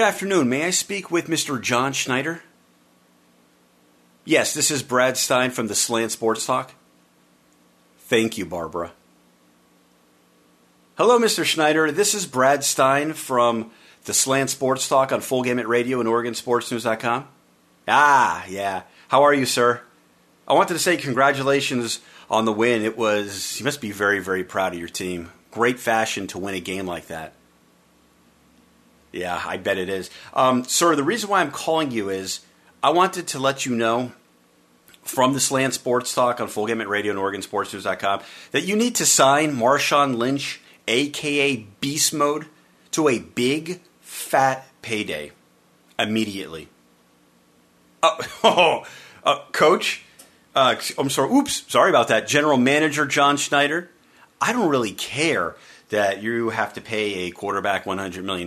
afternoon. May I speak with Mr. John Schneider? Yes, this is Brad Stein from the Slant Sports Talk. Thank you, Barbara. Hello, Mr. Schneider. This is Brad Stein from the Slant Sports Talk on Full Gamut Radio and OregonSportsNews.com. Yeah. How are you, sir? I wanted to say congratulations on the win. You must be very, very proud of your team. Great fashion to win a game like that. Yeah, I bet it is. Sir, the reason why I'm calling you is I wanted to let you know from the Slant Sports Talk on Full Gamut Radio and OregonSportsNews.com that you need to sign Marshawn Lynch, a.k.a. Beast Mode, to a big, fat payday immediately. Coach? I'm sorry. Oops, sorry about that. General Manager John Schneider, I don't really care that you have to pay a quarterback $100 million.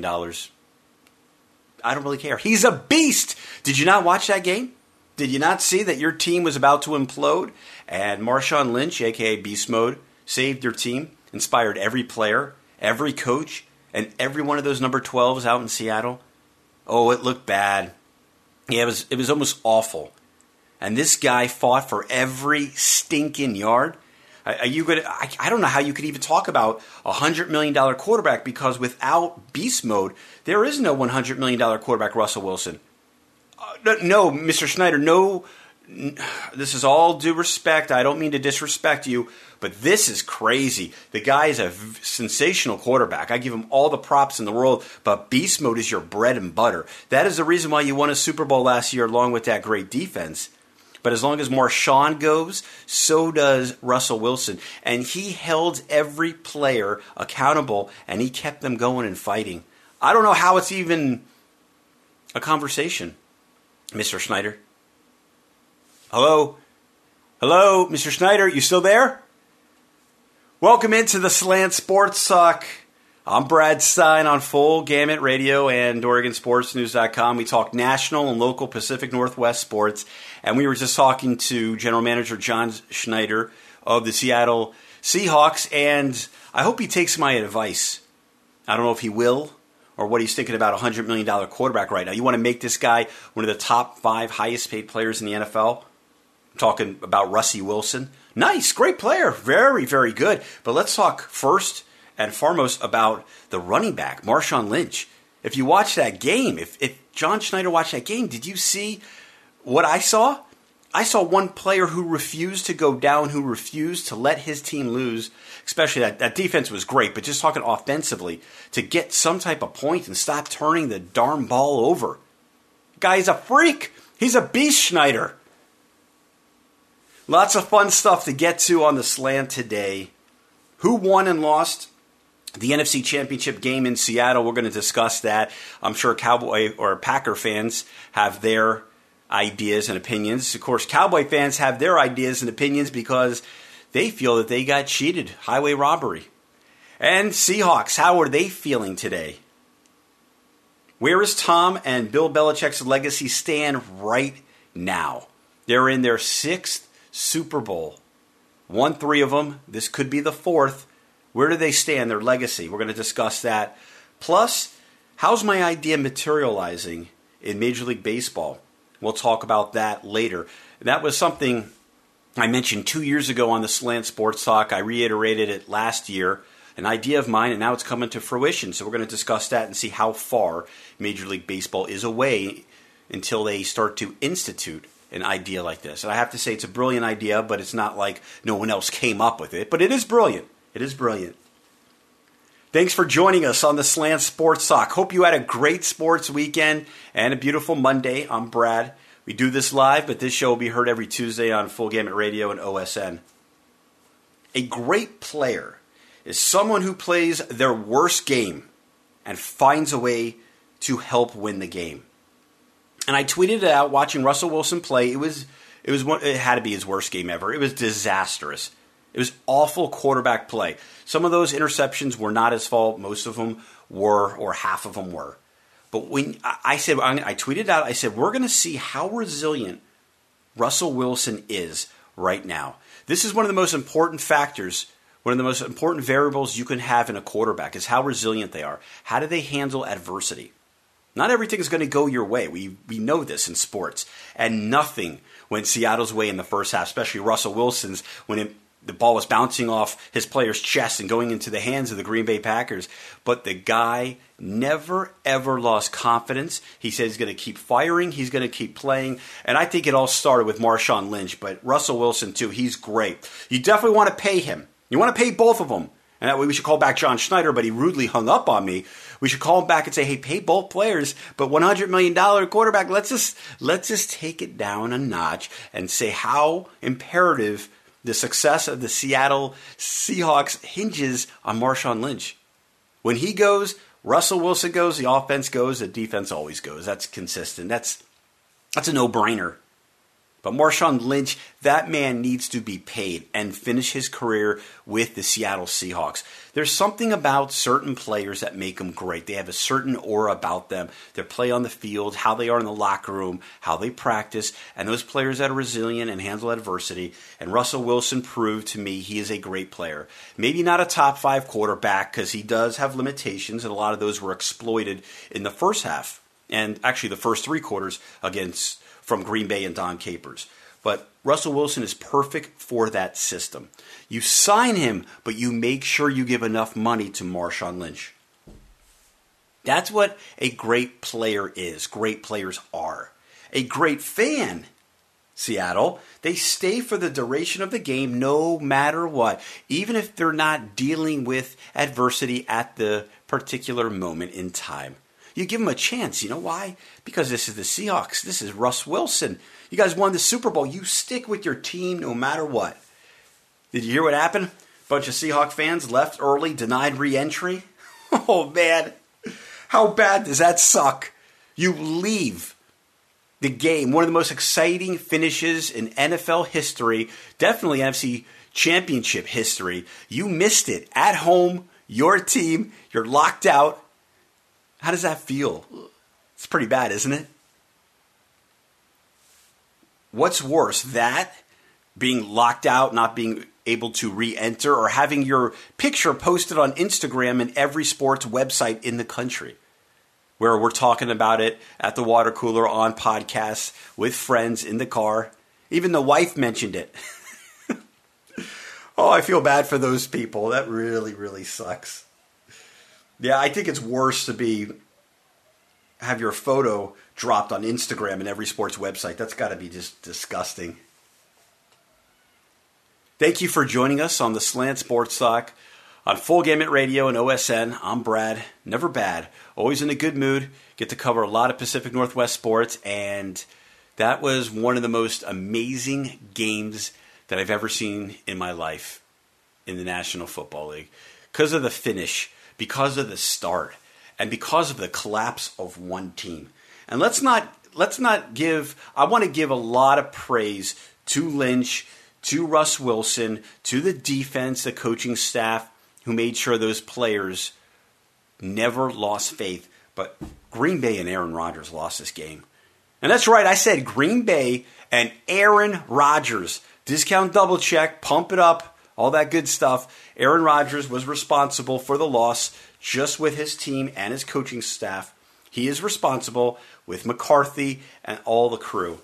I don't really care. He's a beast. Did you not watch that game? Did you not see that your team was about to implode? And Marshawn Lynch, a.k.a. Beast Mode, saved your team, inspired every player, every coach, and every one of those number 12s out in Seattle. Oh, it looked bad. Yeah, it was almost awful. And this guy fought for every stinking yard. Are you going to? I don't know how you could even talk about a $100 million quarterback, because without Beast Mode, there is no $100 million quarterback, Russell Wilson. No, Mr. Schneider, no. This is all due respect. I don't mean to disrespect you, but this is crazy. The guy is a sensational quarterback. I give him all the props in the world, but Beast Mode is your bread and butter. That is the reason why you won a Super Bowl last year, along with that great defense. But as long as Marshawn goes, so does Russell Wilson. And he held every player accountable, and he kept them going and fighting. I don't know how it's even a conversation, Mr. Schneider. Hello? Hello, Mr. Schneider, you still there? Welcome into the Slant Sports Talk. I'm Brad Stein on Full Gamut Radio and OregonSportsNews.com. We talk national and local Pacific Northwest sports. And we were just talking to General Manager John Schneider of the Seattle Seahawks. And I hope he takes my advice. I don't know if he will or what he's thinking about a $100 million quarterback right now. You want to make this guy one of the top 5 highest paid players in the NFL? I'm talking about Russie Wilson. Nice, great player. Very, very good. But let's talk first and foremost about the running back, Marshawn Lynch. If you watch that game, if John Schneider watched that game, did you see what I saw? I saw one player who refused to go down, who refused to let his team lose, especially that defense was great, but just talking offensively, to get some type of point and stop turning the darn ball over. Guy's a freak. He's a beast, Schneider. Lots of fun stuff to get to on the Slant today. Who won and lost the NFC Championship game in Seattle? We're going to discuss that. I'm sure Cowboy or Packer fans have their ideas and opinions. Of course, Cowboy fans have their ideas and opinions because they feel that they got cheated. Highway robbery. And Seahawks, how are they feeling today? Where is Tom and Bill Belichick's legacy stand right now? They're in their 6th Super Bowl. Won 3 of them. This could be the 4th. Where do they stand, their legacy? We're going to discuss that. Plus, how's my idea materializing in Major League Baseball? We'll talk about that later. That was something I mentioned 2 years ago on the Slant Sports Talk. I reiterated it last year, an idea of mine, and now it's coming to fruition. So we're going to discuss that and see how far Major League Baseball is away until they start to institute an idea like this. And I have to say it's a brilliant idea, but it's not like no one else came up with it. But it is brilliant. It is brilliant. Thanks for joining us on the Slant Sports Talk. Hope you had a great sports weekend and a beautiful Monday. I'm Brad. We do this live, but this show will be heard every Tuesday on Full Gamut Radio and OSN. A great player is someone who plays their worst game and finds a way to help win the game. And I tweeted it out watching Russell Wilson play. It had to be his worst game ever. It was disastrous. It was awful quarterback play. Some of those interceptions were not his fault. Most of them were, or half of them were. But when I tweeted out, I said, we're going to see how resilient Russell Wilson is right now. This is one of the most important factors, one of the most important variables you can have in a quarterback is how resilient they are. How do they handle adversity? Not everything is going to go your way. We know this in sports. And nothing went Seattle's way in the first half, especially Russell Wilson's when the ball was bouncing off his player's chest and going into the hands of the Green Bay Packers. But the guy never, ever lost confidence. He said he's going to keep firing. He's going to keep playing. And I think it all started with Marshawn Lynch. But Russell Wilson, too, he's great. You definitely want to pay him. You want to pay both of them. And that way we should call back John Schneider, but he rudely hung up on me. We should call him back and say, hey, pay both players, but $100 million quarterback, let's just take it down a notch and say how imperative the success of the Seattle Seahawks hinges on Marshawn Lynch. When he goes, Russell Wilson goes, the offense goes, the defense always goes. That's consistent. That's a no-brainer. But Marshawn Lynch, that man needs to be paid and finish his career with the Seattle Seahawks. There's something about certain players that make them great. They have a certain aura about them. Their play on the field, how they are in the locker room, how they practice, and those players that are resilient and handle adversity. And Russell Wilson proved to me he is a great player. Maybe not a top 5 quarterback because he does have limitations, and a lot of those were exploited in the first half. And actually the first 3 quarters from Green Bay and Don Capers. But Russell Wilson is perfect for that system. You sign him, but you make sure you give enough money to Marshawn Lynch. That's what a great player is. Great players are. A great fan, Seattle, they stay for the duration of the game no matter what, even if they're not dealing with adversity at the particular moment in time. You give them a chance. You know why? Because this is the Seahawks. This is Russ Wilson. You guys won the Super Bowl. You stick with your team no matter what. Did you hear what happened? A bunch of Seahawk fans left early, denied re-entry. Oh, man. How bad does that suck? You leave the game, one of the most exciting finishes in NFL history, definitely NFC Championship history. You missed it at home, your team, you're locked out. How does that feel? It's pretty bad, isn't it? What's worse, that being locked out, not being able to re-enter, or having your picture posted on Instagram and every sports website in the country, where we're talking about it at the water cooler, on podcasts, with friends, in the car. Even the wife mentioned it. Oh, I feel bad for those people. That really, really sucks. Yeah, I think it's worse to have your photo dropped on Instagram and every sports website. That's got to be just disgusting. Thank you for joining us on the Slant Sports Talk on Full Gamut Radio and OSN. I'm Brad, never bad, always in a good mood. Get to cover a lot of Pacific Northwest sports, and that was one of the most amazing games that I've ever seen in my life in the National Football League. Because of the finish, because of the start, and because of the collapse of one team. And let's not give, I want to give a lot of praise to Lynch, to Russ Wilson, to the defense, the coaching staff, who made sure those players never lost faith. But Green Bay and Aaron Rodgers lost this game. And that's right, I said Green Bay and Aaron Rodgers. Discount double check, pump it up, all that good stuff. Aaron Rodgers was responsible for the loss just with his team and his coaching staff. He is responsible with McCarthy and all the crew.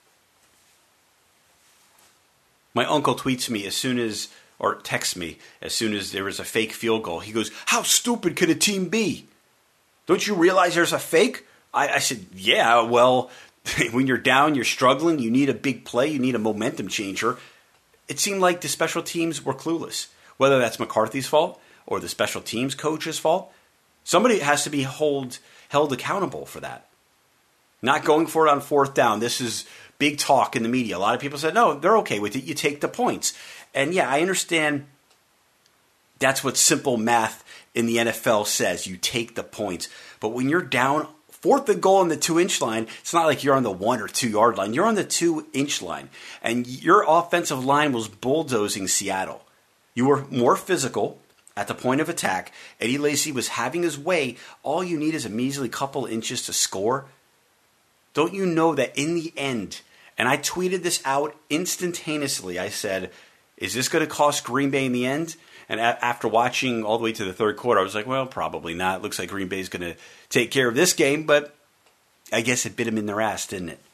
My uncle tweets me or texts me as soon as there is a fake field goal. He goes, how stupid could a team be? Don't you realize there's a fake? I said, yeah, well, when you're down, you're struggling, you need a big play, you need a momentum changer. It seemed like the special teams were clueless. Whether that's McCarthy's fault or the special teams coach's fault, somebody has to be held accountable for that. Not going for it on fourth down. This is big talk in the media. A lot of people said, no, they're okay with it. You take the points. And yeah, I understand that's what simple math in the NFL says. You take the points. But when you're down, fourth and goal on the 2-inch line, it's not like you're on the 1 or 2 yard line. You're on the 2-inch line. And your offensive line was bulldozing Seattle. You were more physical at the point of attack. Eddie Lacy was having his way. All you need is a measly couple inches to score. Don't you know that in the end, and I tweeted this out instantaneously, I said, is this going to cost Green Bay in the end? And after watching all the way to the third quarter, I was like, well, probably not. It looks like Green Bay is going to take care of this game, but I guess it bit them in their ass, didn't it?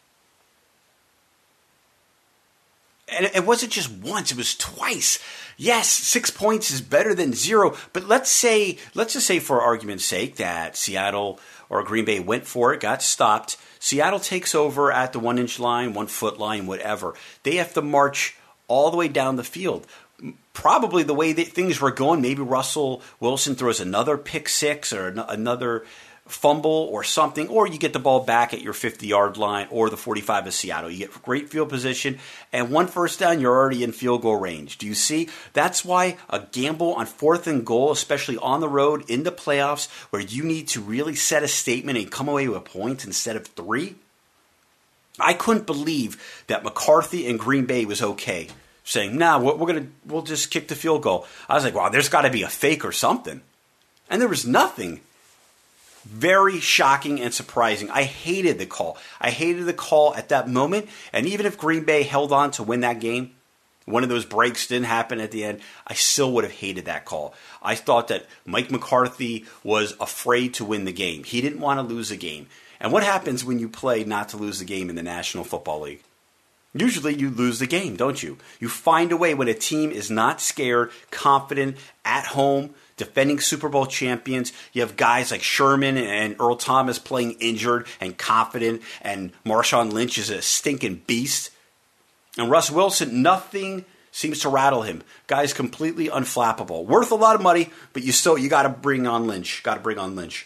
And it wasn't just once, it was twice. Yes, 6 points is better than 0, but let's just say for argument's sake that Seattle or Green Bay went for it, got stopped. Seattle takes over at the 1 inch line, 1 foot line, whatever. They have to march all the way down the field. Probably the way that things were going, maybe Russell Wilson throws another pick six or another fumble or something, or you get the ball back at your 50-yard line or the 45 of Seattle. You get great field position, and 1 first down, you're already in field goal range. Do you see? That's why a gamble on 4th and goal, especially on the road in the playoffs, where you need to really set a statement and come away with a point instead of 3. I couldn't believe that McCarthy and Green Bay was okay, saying, "Nah, we'll just kick the field goal." I was like, "Wow, there's got to be a fake or something," and there was nothing. Very shocking and surprising. I hated the call. I hated the call at that moment. And even if Green Bay held on to win that game, one of those breaks didn't happen at the end, I still would have hated that call. I thought that Mike McCarthy was afraid to win the game. He didn't want to lose a game. And what happens when you play not to lose the game in the National Football League? Usually you lose the game, don't you? You find a way when a team is not scared, confident, at home, defending Super Bowl champions. You have guys like Sherman and Earl Thomas playing injured and confident, and Marshawn Lynch is a stinking beast. And Russ Wilson, nothing seems to rattle him. Guy's completely unflappable. Worth a lot of money, but you got to bring on Lynch. Got to bring on Lynch.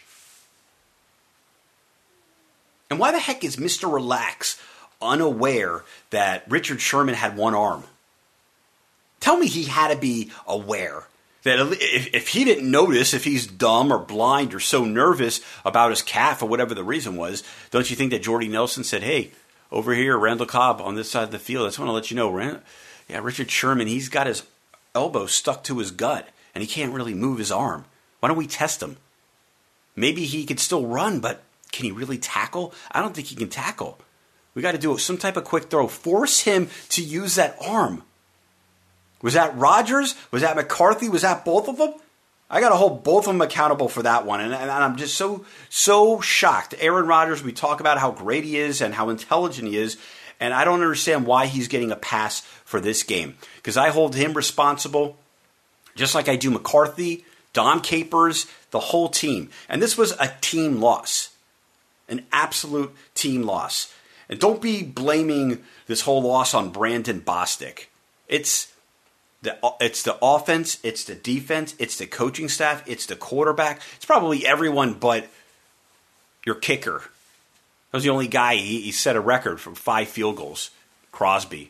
And why the heck is Mr. Relax unaware that Richard Sherman had one arm? Tell me he had to be aware that if he didn't notice, if he's dumb or blind or so nervous about his calf or whatever the reason was, don't you think that Jordy Nelson said, "Hey, over here, Randall Cobb on this side of the field, I just want to let you know, Richard Sherman, he's got his elbow stuck to his gut and he can't really move his arm. Why don't we test him? Maybe he could still run, but can he really tackle? I don't think he can tackle. We got to do some type of quick throw. Force him to use that arm." Was that Rodgers? Was that McCarthy? Was that both of them? I got to hold both of them accountable for that one. And I'm just so shocked. Aaron Rodgers, we talk about how great he is and how intelligent he is. And I don't understand why he's getting a pass for this game. Because I hold him responsible, just like I do McCarthy, Dom Capers, the whole team. And this was a team loss. An absolute team loss. And don't be blaming this whole loss on Brandon Bostic. It's the offense, it's the defense, it's the coaching staff, it's the quarterback. It's probably everyone but your kicker. That was the only guy he set a record from 5 field goals, Crosby.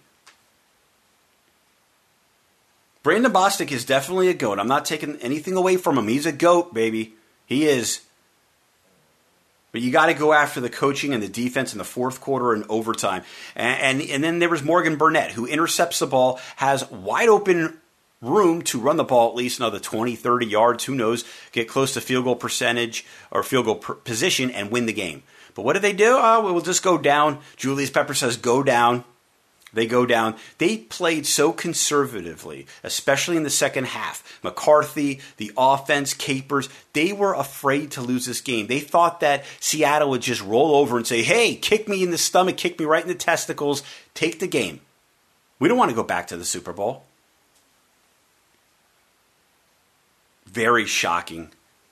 Brandon Bostic is definitely a GOAT. I'm not taking anything away from him. He's a GOAT, baby. He is. But you got to go after the coaching and the defense in the fourth quarter and overtime. And then there was Morgan Burnett, who intercepts the ball, has wide open room to run the ball at least another 20, 30 yards, who knows, get close to field goal percentage or field goal position and win the game. But what do? We'll just go down. Julius Pepper says go down. They go down. They played so conservatively, especially in the second half. McCarthy, the offense, Capers, they were afraid to lose this game. They thought that Seattle would just roll over and say, "Hey, kick me in the stomach, kick me right in the testicles, take the game." We don't want to go back to the Super Bowl. Very shocking.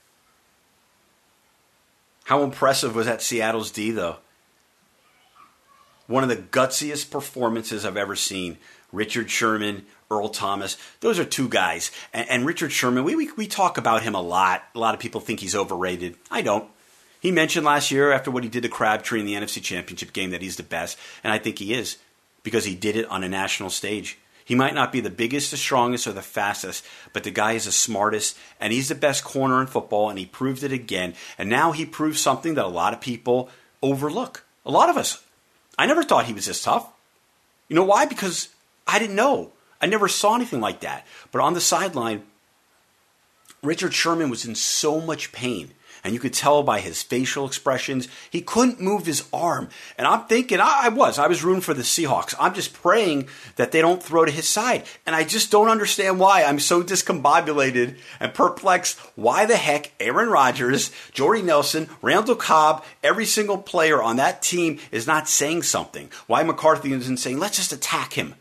How impressive was that Seattle's D, though? One of the gutsiest performances I've ever seen. Richard Sherman, Earl Thomas. Those are two guys. And Richard Sherman, we talk about him a lot. A lot of people think he's overrated. I don't. He mentioned last year after what he did to Crabtree in the NFC Championship game that he's the best. And I think he is because he did it on a national stage. He might not be the biggest, the strongest, or the fastest, but the guy is the smartest, and he's the best corner in football, and he proved it again. And now he proves something that a lot of people overlook. A lot of us. I never thought he was this tough. You know why? Because I didn't know. I never saw anything like that. But on the sideline, Richard Sherman was in so much pain. and you could tell by his facial expressions, he couldn't move his arm. And I'm thinking, I was rooting for the Seahawks. I'm just praying that they don't throw to his side. And I just don't understand why. I'm so discombobulated and perplexed. Why the heck Aaron Rodgers, Jordy Nelson, Randall Cobb, every single player on that team is not saying something? Why McCarthy isn't saying, let's just attack him?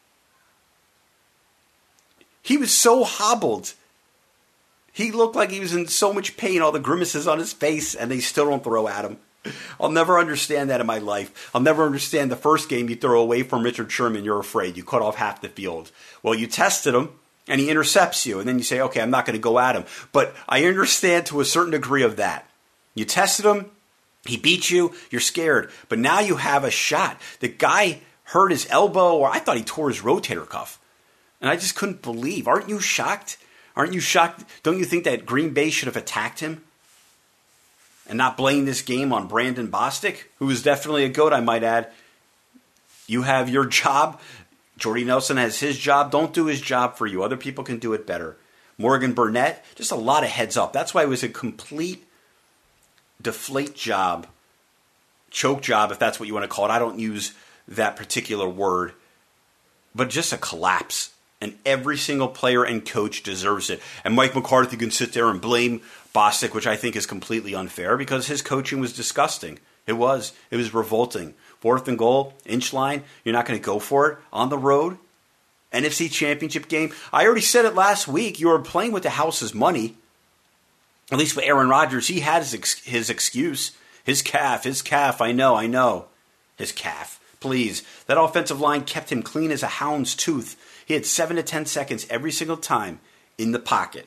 He was so hobbled. He looked like he was in so much pain, all the grimaces on his face, and they still don't throw at him. I'll never understand that in my life. I'll never understand the first game you throw away from Richard Sherman, you're afraid. You cut off half the field. Well, you tested him, and he intercepts you, and then you say, okay, I'm not going to go at him. But I understand to a certain degree of that. You tested him, he beat you, you're scared. But now you have a shot. The guy hurt his elbow, or I thought he tore his rotator cuff. And I just couldn't believe. Aren't you shocked? Aren't you shocked? Don't you think that Green Bay should have attacked him? And not blame this game on Brandon Bostic, who is definitely a GOAT, I might add. You have your job. Jordy Nelson has his job. Don't do his job for you. Other people can do it better. Morgan Burnett, just a lot of heads up. That's why it was a complete deflate job, choke job, if that's what you want to call it. I don't use that particular word. But just a collapse. And every single player and coach deserves it. And Mike McCarthy can sit there and blame Bostic, which I think is completely unfair because his coaching was disgusting. It was. It was revolting. 4th and goal, inch line. You're not going to go for it on the road. NFC Championship game. I already said it last week. You are playing with the house's money. At least with Aaron Rodgers, he had his excuse. His calf. I know. His calf. Please. That offensive line kept him clean as a hound's tooth. He had 7 to 10 seconds every single time in the pocket.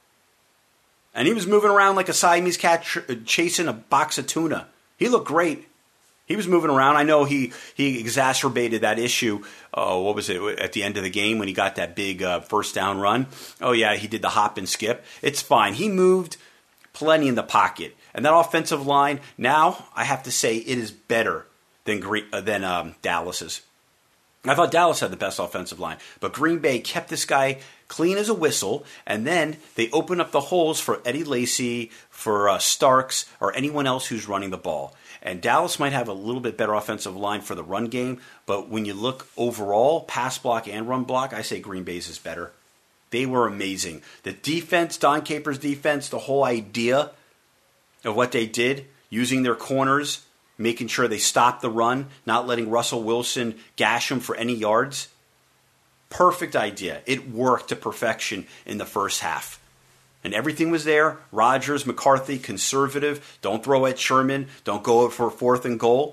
And he was moving around like a Siamese cat chasing a box of tuna. He looked great. He was moving around. I know he exacerbated that issue, at the end of the game when he got that big first down run. Oh, yeah, he did the hop and skip. It's fine. He moved plenty in the pocket. And that offensive line, now I have to say it is better than Dallas's. I thought Dallas had the best offensive line, but Green Bay kept this guy clean as a whistle, and then they opened up the holes for Eddie Lacy, for Starks, or anyone else who's running the ball. And Dallas might have a little bit better offensive line for the run game, but when you look overall, pass block and run block, I say Green Bay's is better. They were amazing. The defense, Don Capers' defense, the whole idea of what they did, using their corners, making sure they stopped the run, not letting Russell Wilson gash him for any yards. Perfect idea. It worked to perfection in the first half. And everything was there. Rodgers, McCarthy, conservative. Don't throw at Sherman. Don't go for 4th and goal.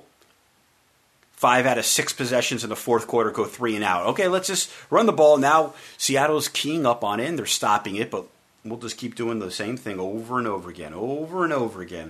5 out of 6 possessions in the fourth quarter go 3 and out. Okay, let's just run the ball. Now Seattle's keying up on it, and they're stopping it, but we'll just keep doing the same thing over and over again. Over and over again.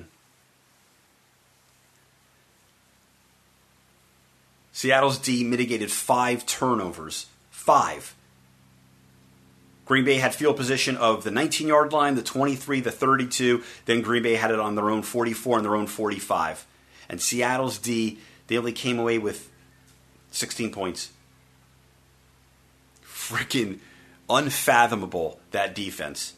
Seattle's D mitigated 5 turnovers. 5. Green Bay had field position of the 19-yard line, the 23, the 32. Then Green Bay had it on their own 44 and their own 45. And Seattle's D, they only came away with 16 points. Freaking unfathomable, that defense.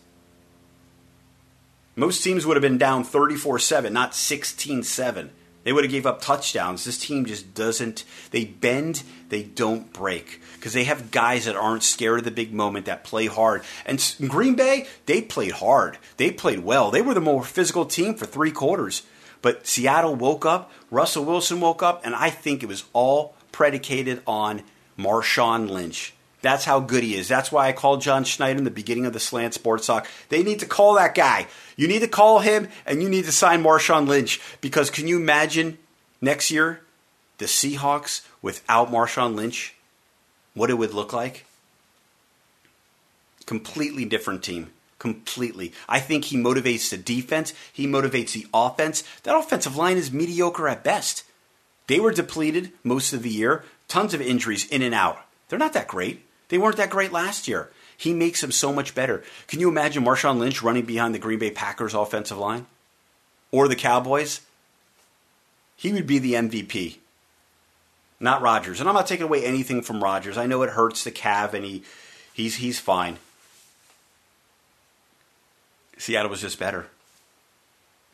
Most teams would have been down 34-7, not 16-7. They would have gave up touchdowns. This team just doesn't. They bend, they don't break. Because they have guys that aren't scared of the big moment, that play hard. And Green Bay, they played hard. They played well. They were the more physical team for 3 quarters. But Seattle woke up, Russell Wilson woke up, and I think it was all predicated on Marshawn Lynch. That's how good he is. That's why I called John Schneider in the beginning of the Slant Sports Talk. They need to call that guy. You need to call him, and you need to sign Marshawn Lynch. Because can you imagine next year the Seahawks without Marshawn Lynch? What it would look like? Completely different team. Completely. I think he motivates the defense. He motivates the offense. That offensive line is mediocre at best. They were depleted most of the year. Tons of injuries in and out. They're not that great. They weren't that great last year. He makes them so much better. Can you imagine Marshawn Lynch running behind the Green Bay Packers offensive line? Or the Cowboys? He would be the MVP. Not Rodgers. And I'm not taking away anything from Rodgers. I know it hurts the calf, and he's fine. Seattle was just better.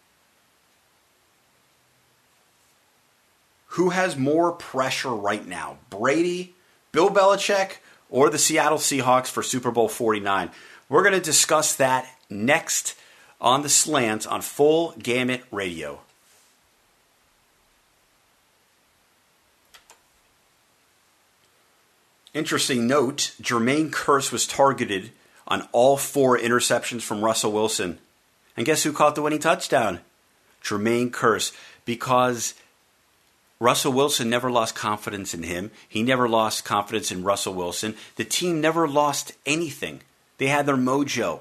Who has more pressure right now? Brady, Bill Belichick, or the Seattle Seahawks for Super Bowl 49? We're going to discuss that next on The Slant on Full Gamut Radio. Interesting note, Jermaine Kearse was targeted on all 4 interceptions from Russell Wilson. And guess who caught the winning touchdown? Jermaine Kearse. Because Russell Wilson never lost confidence in him. He never lost confidence in Russell Wilson. The team never lost anything. They had their mojo.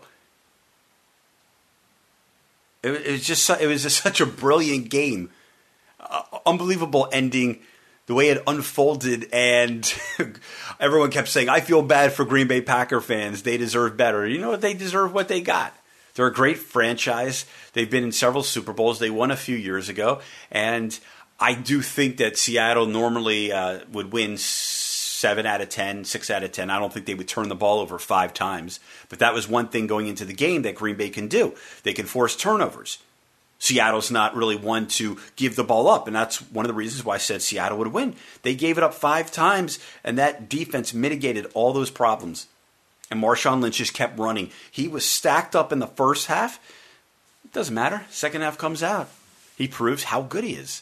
It was just such a brilliant game. Unbelievable ending. The way it unfolded, and everyone kept saying, I feel bad for Green Bay Packer fans. They deserve better. You know what? They deserve what they got. They're a great franchise. They've been in several Super Bowls. They won a few years ago. And I do think that Seattle normally would win 7 out of 10, 6 out of 10. I don't think they would turn the ball over 5 times. But that was one thing going into the game that Green Bay can do. They can force turnovers. Seattle's not really one to give the ball up, and that's one of the reasons why I said Seattle would win. They gave it up 5 times, and that defense mitigated all those problems. And Marshawn Lynch just kept running. He was stacked up in the first half. It doesn't matter. Second half comes out. He proves how good he is.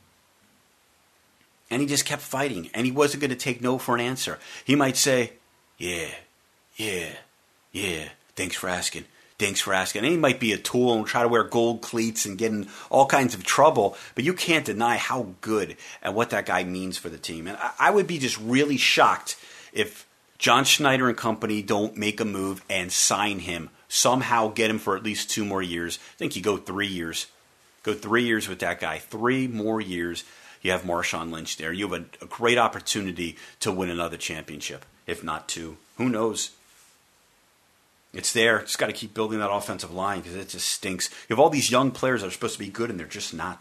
And he just kept fighting, and he wasn't going to take no for an answer. He might say, yeah, thanks for asking. Thanks for asking. And he might be a tool and try to wear gold cleats and get in all kinds of trouble, but you can't deny how good and what that guy means for the team. And I would be just really shocked if John Schneider and company don't make a move and sign him, somehow get him for at least 2 more years. I think you go 3 years. Go 3 years with that guy. 3 more years, you have Marshawn Lynch there. You have a great opportunity to win another championship, if not 2. Who knows? It's there. Just got to keep building that offensive line because it just stinks. You have all these young players that are supposed to be good, and they're just not.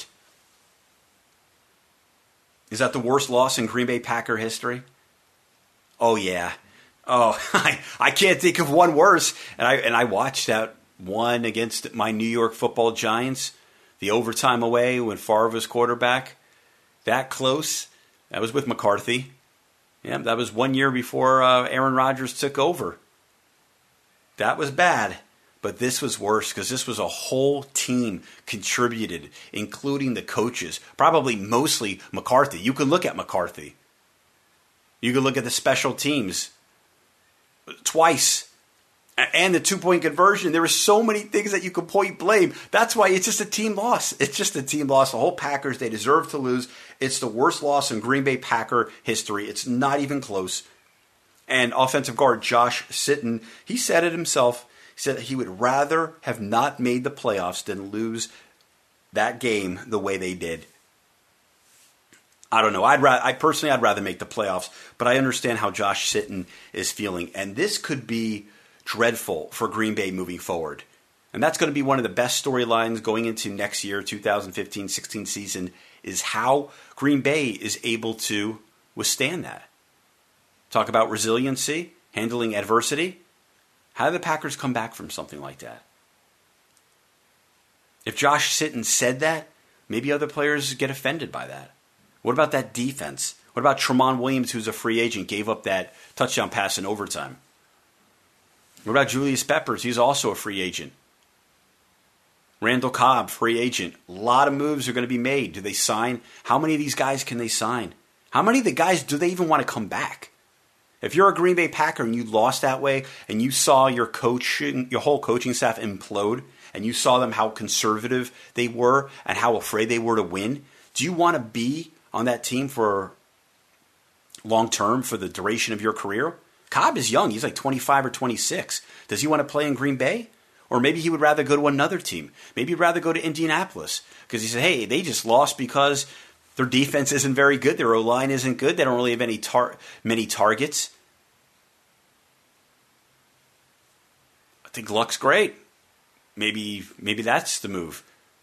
Is that the worst loss in Green Bay Packer history? Oh, yeah. Oh, I can't think of one worse. And I watched that one against my New York Football Giants, the overtime away when Favre was quarterback. That close. That was with McCarthy. Yeah, that was 1 year before Aaron Rodgers took over. That was bad, but this was worse because this was a whole team contributed, including the coaches, probably mostly McCarthy. You could look at McCarthy. You could look at the special teams twice and the 2-point conversion. There were so many things that you could point blame. That's why it's just a team loss. It's just a team loss. The whole Packers, they deserve to lose. It's the worst loss in Green Bay Packer history. It's not even close. And offensive guard Josh Sitton, he said it himself. He said he would rather have not made the playoffs than lose that game the way they did. I don't know. I'd rather make the playoffs, but I understand how Josh Sitton is feeling. And this could be dreadful for Green Bay moving forward. And that's going to be one of the best storylines going into next year, 2015-16 season, is how Green Bay is able to withstand that. Talk about resiliency, handling adversity. How do the Packers come back from something like that? If Josh Sitton said that, maybe other players get offended by that. What about that defense? What about Tramon Williams, who's a free agent, gave up that touchdown pass in overtime? What about Julius Peppers? He's also a free agent. Randall Cobb, free agent. A lot of moves are going to be made. Do they sign? How many of these guys can they sign? How many of the guys do they even want to come back? If you're a Green Bay Packer and you lost that way and you saw your whole coaching staff implode and you saw them how conservative they were and how afraid they were to win, do you want to be on that team for long term for the duration of your career? Cobb is young. He's like 25 or 26. Does he want to play in Green Bay? Or maybe he would rather go to another team. Maybe he'd rather go to Indianapolis because he said, hey, they just lost because their defense isn't very good. Their O-line isn't good. They don't really have many targets. I think Luck's great. Maybe that's the move.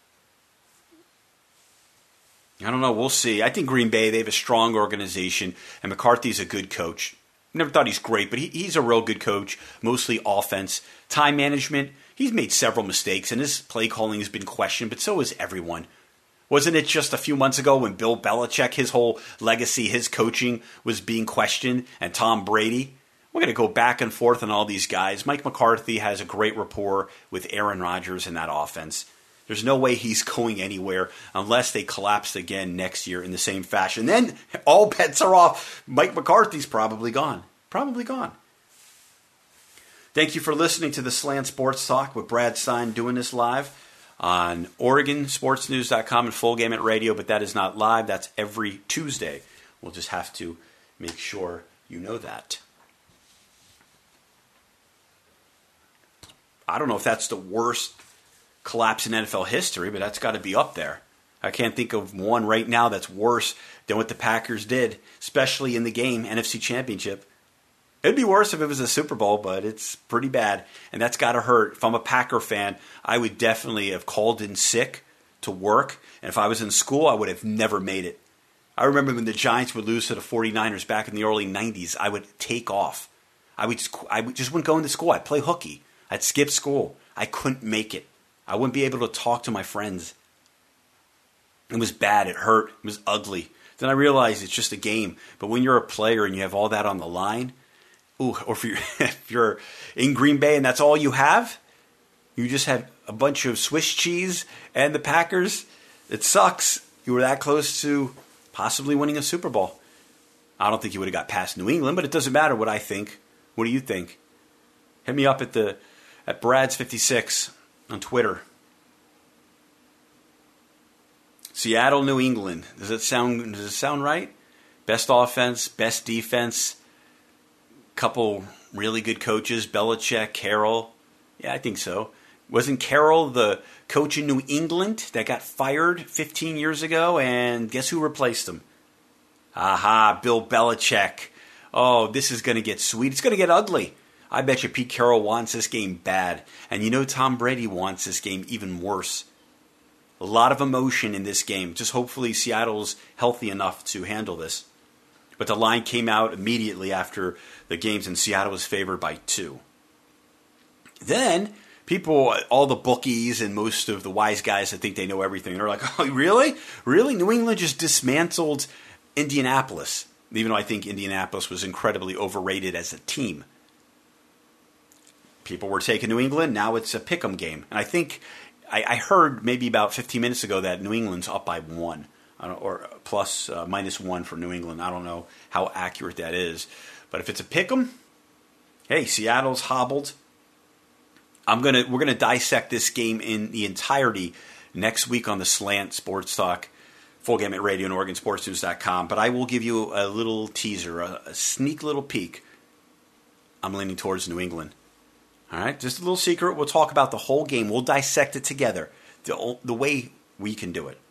I don't know. We'll see. I think Green Bay, they have a strong organization, and McCarthy's a good coach. Never thought he's great, but he's a real good coach, mostly offense. Time management, he's made several mistakes, and his play calling has been questioned, but so has everyone. Wasn't it just a few months ago when Bill Belichick, his whole legacy, his coaching was being questioned, and Tom Brady? We're going to go back and forth on all these guys. Mike McCarthy has a great rapport with Aaron Rodgers in that offense. There's no way he's going anywhere unless they collapse again next year in the same fashion. Then all bets are off. Mike McCarthy's probably gone. Probably gone. Thank you for listening to the Slant Sports Talk with Brad Stein, doing this live on OregonSportsNews.com and Full Gamut Radio, but that is not live. That's every Tuesday. We'll just have to make sure you know that. I don't know if that's the worst collapse in NFL history, but that's got to be up there. I can't think of one right now that's worse than what the Packers did, especially in the game, NFC Championship. It'd be worse if it was a Super Bowl, but it's pretty bad, and that's got to hurt. If I'm a Packer fan, I would definitely have called in sick to work, and if I was in school, I would have never made it. I remember when the Giants would lose to the 49ers back in the early 90s, I would take off. I just wouldn't go into school. I'd play hooky. I'd skip school. I couldn't make it. I wouldn't be able to talk to my friends. It was bad. It hurt. It was ugly. Then I realized it's just a game. But when you're a player and you have all that on the line, or if you're in Green Bay and that's all you have, you just have a bunch of Swiss cheese and the Packers, it sucks. You were that close to possibly winning a Super Bowl. I don't think you would have got past New England, but it doesn't matter what I think. What do you think? Hit me up at Brad's56 on Twitter. Seattle, New England. Does it sound right? Best offense, best defense. Couple really good coaches, Belichick, Carroll. Yeah, I think so. Wasn't Carroll the coach in New England that got fired 15 years ago? And guess who replaced him? Aha, Bill Belichick. Oh, this is going to get sweet. It's going to get ugly. I bet you Pete Carroll wants this game bad. And you know Tom Brady wants this game even worse. A lot of emotion in this game. Just hopefully Seattle's healthy enough to handle this. But the line came out immediately after the games, and Seattle was favored by 2. Then people, all the bookies and most of the wise guys that think they know everything, they're like, oh, really? Really? New England just dismantled Indianapolis, even though I think Indianapolis was incredibly overrated as a team. People were taking New England. Now it's a pick'em game. And I think I heard maybe about 15 minutes ago that New England's up by 1. Or plus -1 for New England. I don't know how accurate that is. But if it's a pick'em, hey, Seattle's hobbled. We're gonna dissect this game in the entirety next week on the Slant Sports Talk, Full Gamut Radio, and OregonSportsNews.com. But I will give you a little teaser, a sneak little peek. I'm leaning towards New England. All right, just a little secret. We'll talk about the whole game. We'll dissect it together, the way we can do it.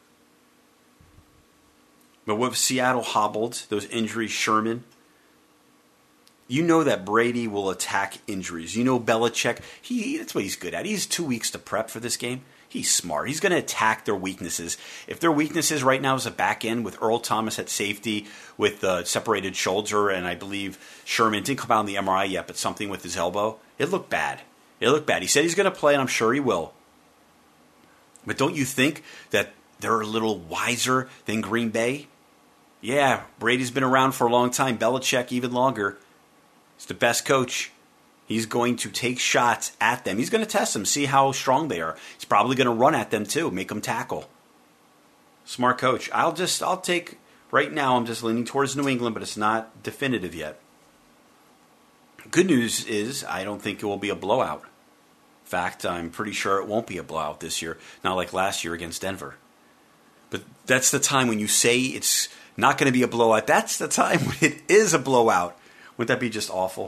But with Seattle hobbled, those injuries, Sherman, you know that Brady will attack injuries. You know Belichick, that's what he's good at. He has 2 weeks to prep for this game. He's smart. He's going to attack their weaknesses. If their weaknesses right now is a back end with Earl Thomas at safety with the separated shoulder, and I believe Sherman didn't come out on the MRI yet, but something with his elbow, it looked bad. It looked bad. He said he's going to play, and I'm sure he will. But don't you think that they're a little wiser than Green Bay? Yeah, Brady's been around for a long time. Belichick even longer. He's the best coach. He's going to take shots at them. He's going to test them, see how strong they are. He's probably going to run at them too, make them tackle. Smart coach. I'll take, right now I'm just leaning towards New England, but it's not definitive yet. Good news is I don't think it will be a blowout. In fact, I'm pretty sure it won't be a blowout this year, not like last year against Denver. But that's the time when you say it's not going to be a blowout. That's the time when it is a blowout. Wouldn't that be just awful?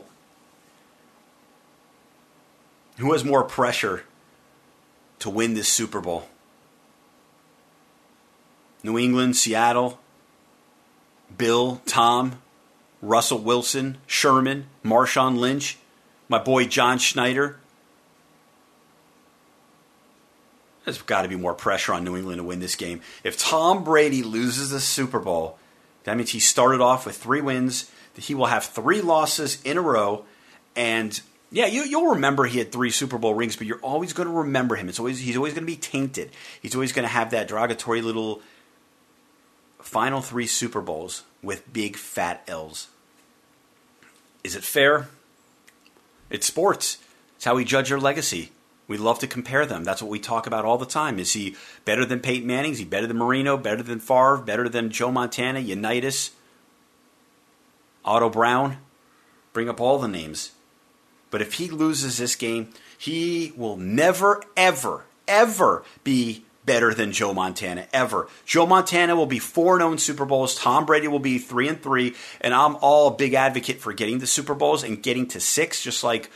Who has more pressure to win this Super Bowl? New England, Seattle, Bill, Tom, Russell Wilson, Sherman, Marshawn Lynch, my boy John Schneider. There's got to be more pressure on New England to win this game. If Tom Brady loses the Super Bowl, that means he started off with 3 wins. He will have 3 losses in a row, and Yeah, you'll remember he had 3 Super Bowl rings, but you're always going to remember him. He's always going to be tainted. He's always going to have that derogatory little final 3 Super Bowls with big fat L's. Is it fair? It's sports. It's how we judge your legacy. We love to compare them. That's what we talk about all the time. Is he better than Peyton Manning? Is he better than Marino? Better than Favre? Better than Joe Montana? Unitas? Otto Brown? Bring up all the names. But if he loses this game, he will never, ever, ever be better than Joe Montana, ever. Joe Montana will be 4-0 in Super Bowls. Tom Brady will be 3-3. And I'm all a big advocate for getting to Super Bowls and getting to 6, just like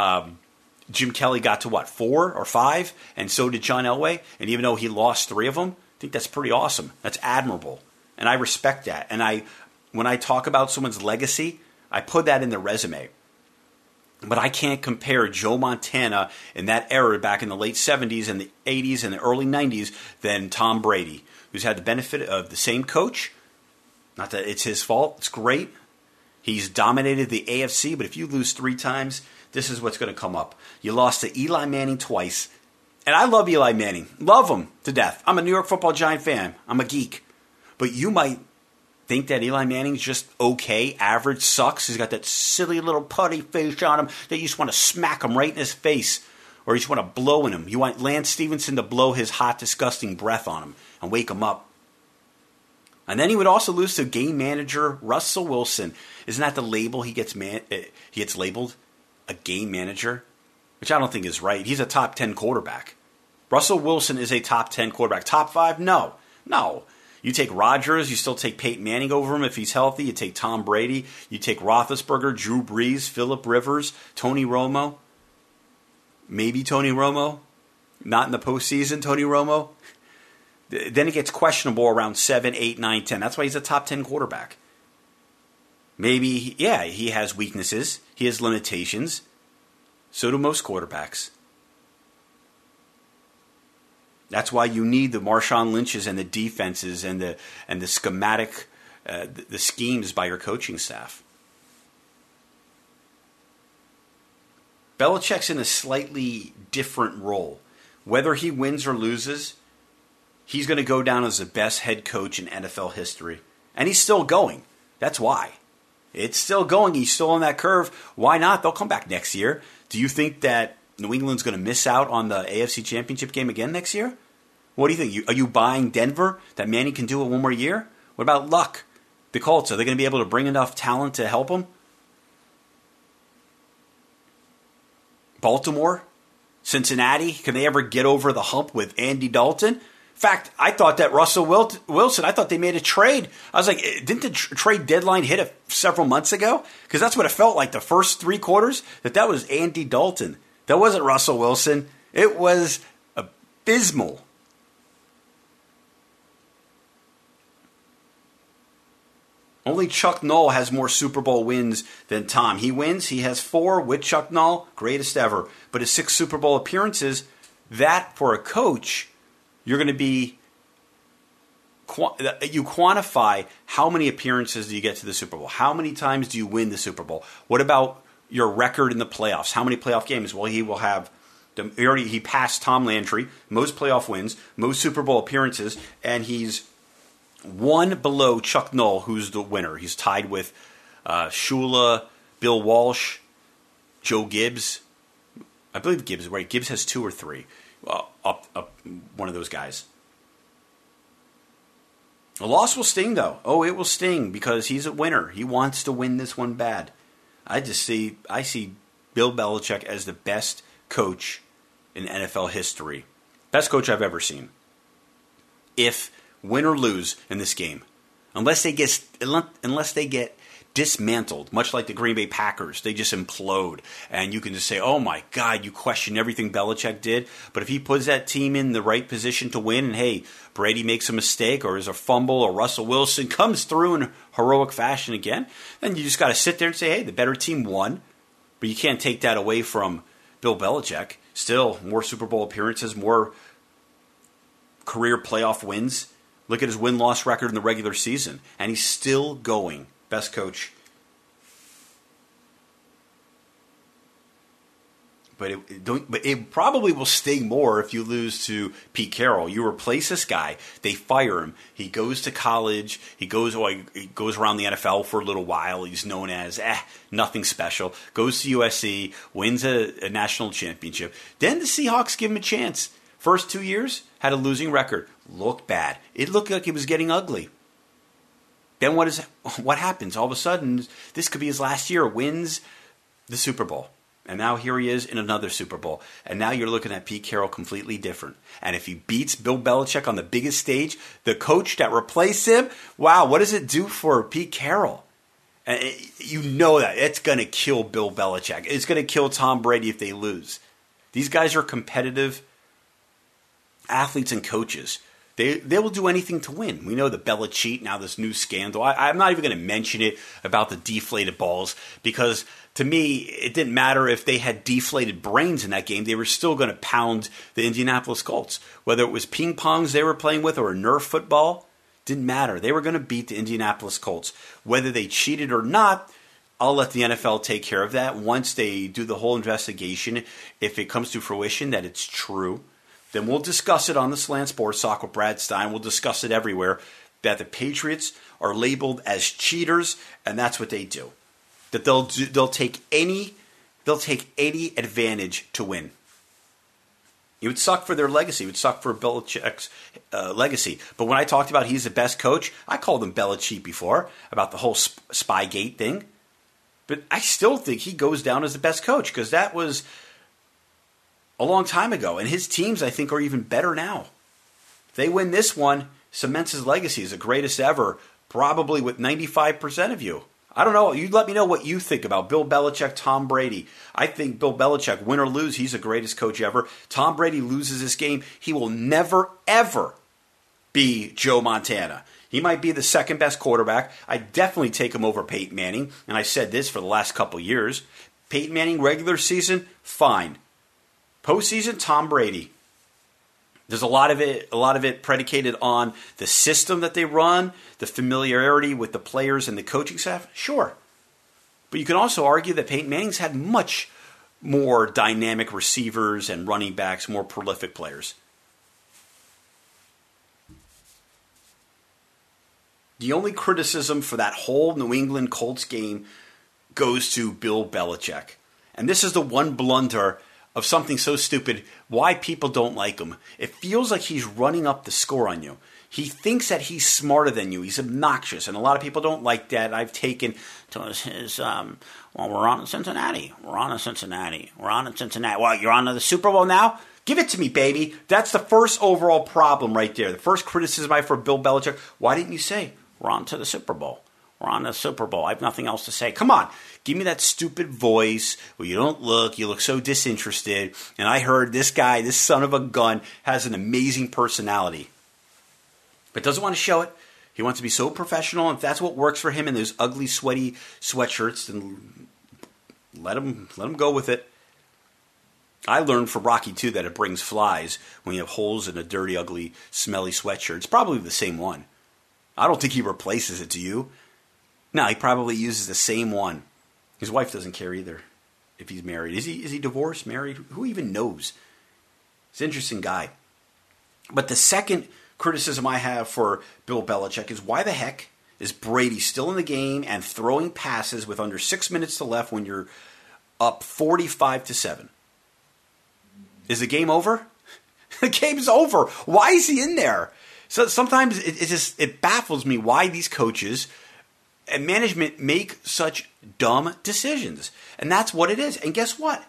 Jim Kelly got to, 4 or 5? And so did John Elway. And even though he lost 3 of them, I think that's pretty awesome. That's admirable. And I respect that. And when I talk about someone's legacy, I put that in the resume. But I can't compare Joe Montana in that era back in the late 70s and the 80s and the early 90s than Tom Brady, who's had the benefit of the same coach. Not that it's his fault. It's great. He's dominated the AFC, but if you lose 3 times, this is what's going to come up. You lost to Eli Manning twice. And I love Eli Manning. Love him to death. I'm a New York Football Giant fan. I'm a geek. But you might think that Eli Manning's just okay, average, sucks. He's got that silly little putty face on him that you just want to smack him right in his face, or you just want to blow in him. You want Lance Stevenson to blow his hot, disgusting breath on him and wake him up. And then he would also lose to game manager Russell Wilson. Isn't that the label he gets labeled? A game manager? Which I don't think is right. He's a top 10 quarterback. Russell Wilson is a top 10 quarterback. Top 5? No. You take Rodgers, you still take Peyton Manning over him if he's healthy. You take Tom Brady. You take Roethlisberger, Drew Brees, Phillip Rivers, Tony Romo. Maybe Tony Romo. Not in the postseason, Tony Romo. Then it gets questionable around 7, 8, 9, 10. That's why he's a top 10 quarterback. Maybe, he has weaknesses. He has limitations. So do most quarterbacks. That's why you need the Marshawn Lynch's and the defenses and the schematic, the schemes by your coaching staff. Belichick's in a slightly different role. Whether he wins or loses, he's going to go down as the best head coach in NFL history. And he's still going. That's why. It's still going. He's still on that curve. Why not? They'll come back next year. Do you think that New England's going to miss out on the AFC Championship game again next year? What do you think? Are you buying Denver that Manning can do it one more year? What about Luck? The Colts, are they going to be able to bring enough talent to help them? Baltimore? Cincinnati? Can they ever get over the hump with Andy Dalton? In fact, I thought that Russell Wilson, I thought they made a trade. I was like, didn't the trade deadline hit several months ago? Because that's what it felt like the first 3 quarters, that was Andy Dalton. That wasn't Russell Wilson. It was abysmal. Only Chuck Noll has more Super Bowl wins than Tom. He wins. He has 4 with Chuck Noll, greatest ever. But his 6 Super Bowl appearances, that for a coach, you're going to be, you quantify how many appearances do you get to the Super Bowl? How many times do you win the Super Bowl? What about your record in the playoffs? How many playoff games? Well, he will have, he passed Tom Landry, most playoff wins, most Super Bowl appearances, and he's 1 below Chuck Noll, who's the winner. He's tied with Shula, Bill Walsh, Joe Gibbs. I believe Gibbs, right? Gibbs has 2 or 3. Up one of those guys. A loss will sting, though. Oh, it will sting because he's a winner. He wants to win this one bad. I see Bill Belichick as the best coach in NFL history. Best coach I've ever seen. If win or lose in this game, unless they get dismantled, much like the Green Bay Packers, they just implode, and you can just say, "Oh my God!" You question everything Belichick did, but if he puts that team in the right position to win, and hey, Brady makes a mistake or is a fumble, or Russell Wilson comes through in heroic fashion again, then you just got to sit there and say, "Hey, the better team won," but you can't take that away from Bill Belichick. Still, more Super Bowl appearances, more career playoff wins. Look at his win-loss record in the regular season, and he's still going. Best coach. But it probably will sting more if you lose to Pete Carroll. You replace this guy, they fire him. He goes to college. He goes around the NFL for a little while. He's known as nothing special. Goes to USC, wins a national championship. Then the Seahawks give him a chance. First 2 years, had a losing record. Looked bad. It looked like it was getting ugly. Then what happens? All of a sudden, this could be his last year. Wins the Super Bowl. And now here he is in another Super Bowl. And now you're looking at Pete Carroll completely different. And if he beats Bill Belichick on the biggest stage, the coach that replaced him, wow, what does it do for Pete Carroll? And you know that. It's going to kill Bill Belichick. It's going to kill Tom Brady if they lose. These guys are competitive athletes and coaches. They will do anything to win. We know the Belichick, now this new scandal. I'm not even going to mention it about the deflated balls because to me, it didn't matter if they had deflated brains in that game. They were still going to pound the Indianapolis Colts. Whether it was ping pongs they were playing with or a Nerf football, didn't matter. They were going to beat the Indianapolis Colts. Whether they cheated or not, I'll let the NFL take care of that once they do the whole investigation. If it comes to fruition that it's true, then we'll discuss it on the Slant Sports Talk with Brad Stein. We'll discuss it everywhere, that the Patriots are labeled as cheaters, and that's what they do. That they'll take any advantage to win. It would suck for their legacy. It would suck for Belichick's legacy. But when I talked about he's the best coach, I called him Belichick before, about the whole Spygate thing. But I still think he goes down as the best coach because that was a long time ago. And his teams, I think, are even better now. If they win this one, cements his legacy as the greatest ever, probably with 95% of you. I don't know. You let me know what you think about Bill Belichick, Tom Brady. I think Bill Belichick, win or lose, he's the greatest coach ever. Tom Brady loses this game. He will never, ever be Joe Montana. He might be the second best quarterback. I definitely take him over Peyton Manning. And I said this for the last couple years. Peyton Manning, regular season, fine. Postseason, Tom Brady. There's a lot of it predicated on the system that they run, the familiarity with the players and the coaching staff. Sure. But you can also argue that Peyton Manning's had much more dynamic receivers and running backs, more prolific players. The only criticism for that whole New England Colts game goes to Bill Belichick. And this is the one blunder of something so stupid, why people don't like him. It feels like he's running up the score on you. He thinks that he's smarter than you. He's obnoxious, and a lot of people don't like that. I've taken to his, well, we're on in Cincinnati. We're on in Cincinnati. Well, you're on to the Super Bowl now? Give it to me, baby. That's the first overall problem right there. The first criticism I have for Bill Belichick. Why didn't you say, we're on to the Super Bowl? We're on the Super Bowl. I have nothing else to say. Come on. Give me that stupid voice where you look so disinterested. And I heard this guy, this son of a gun, has an amazing personality. But doesn't want to show it. He wants to be so professional. And if that's what works for him in those ugly, sweaty sweatshirts, then let him go with it. I learned from Rocky, too, that it brings flies when you have holes in a dirty, ugly, smelly sweatshirt. It's probably the same one. I don't think he replaces it, do you? No, he probably uses the same one. His wife doesn't care either if he's married. Is he divorced, married? Who even knows? He's an interesting guy. But the second criticism I have for Bill Belichick is why the heck is Brady still in the game and throwing passes with under 6 minutes to left when you're up 45-7? Is the game over? The game's over. Why is he in there? So sometimes it baffles me why these coaches and management make such dumb decisions. And that's what it is. And guess what?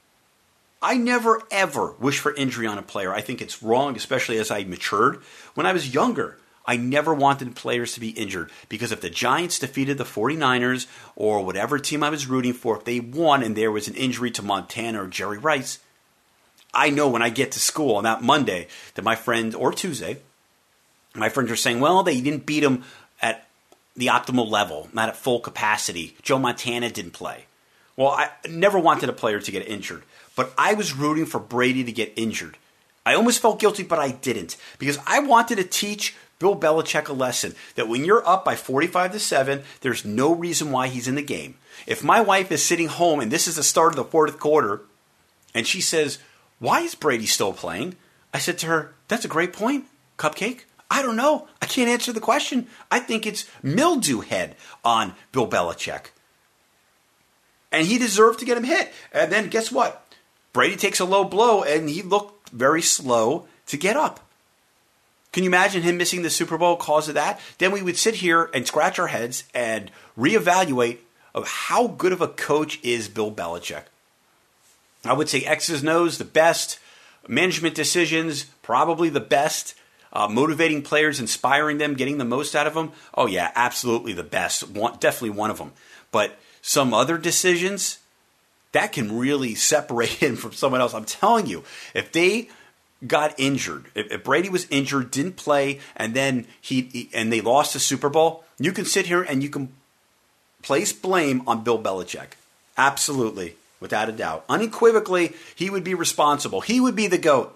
I never, ever wish for injury on a player. I think it's wrong, especially as I matured. When I was younger, I never wanted players to be injured because if the Giants defeated the 49ers or whatever team I was rooting for, if they won and there was an injury to Montana or Jerry Rice, I know when I get to school on that Monday that my friend, or Tuesday, my friends are saying, well, they didn't beat him at the optimal level, not at full capacity. Joe Montana didn't play. Well, I never wanted a player to get injured, but I was rooting for Brady to get injured. I almost felt guilty, but I didn't because I wanted to teach Bill Belichick a lesson that when you're up by 45-7, there's no reason why he's in the game. If my wife is sitting home and this is the start of the fourth quarter And she says, why is Brady still playing? I said to her, that's a great point, Cupcake. I don't know. I can't answer the question. I think it's mildew head on Bill Belichick. And he deserved to get him hit. And then guess what? Brady takes a low blow, and he looked very slow to get up. Can you imagine him missing the Super Bowl cause of that? Then we would sit here and scratch our heads and reevaluate of how good of a coach is Bill Belichick. I would say X's and O's, the best. Management decisions, probably the best. Motivating players, inspiring them, getting the most out of them. Oh, yeah, absolutely the best. Definitely one of them. But some other decisions, that can really separate him from someone else. I'm telling you, if they got injured, if Brady was injured, didn't play, and then and they lost the Super Bowl, you can sit here and you can place blame on Bill Belichick. Absolutely, without a doubt. Unequivocally, he would be responsible. He would be the GOAT.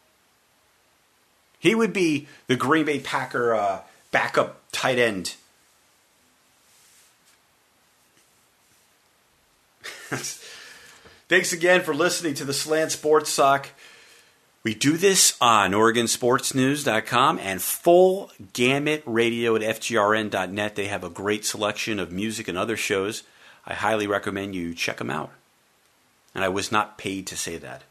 He would be the Green Bay Packer backup tight end. Thanks again for listening to the Slant Sports Sock. We do this on OregonSportsNews.com and Full Gamut Radio at FGRN.net. They have a great selection of music and other shows. I highly recommend you check them out. And I was not paid to say that.